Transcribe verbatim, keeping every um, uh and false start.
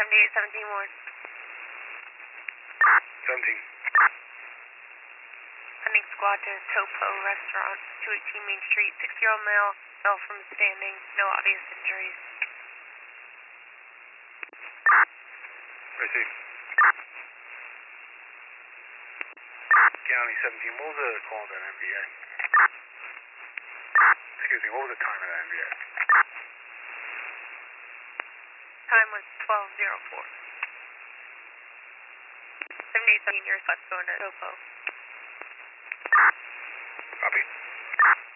seventy-eight seventeen Ward. seventeen. Sending squad to Topo Restaurant, two eighteen Main Street. six-year-old male, fell from standing, no obvious injuries. Receive. County seventeen, what was the call of that M V A? Excuse me, what was the time of that M V A? Time was twelve oh four. seventy-eight seventeen, your request going to Topo. Copy.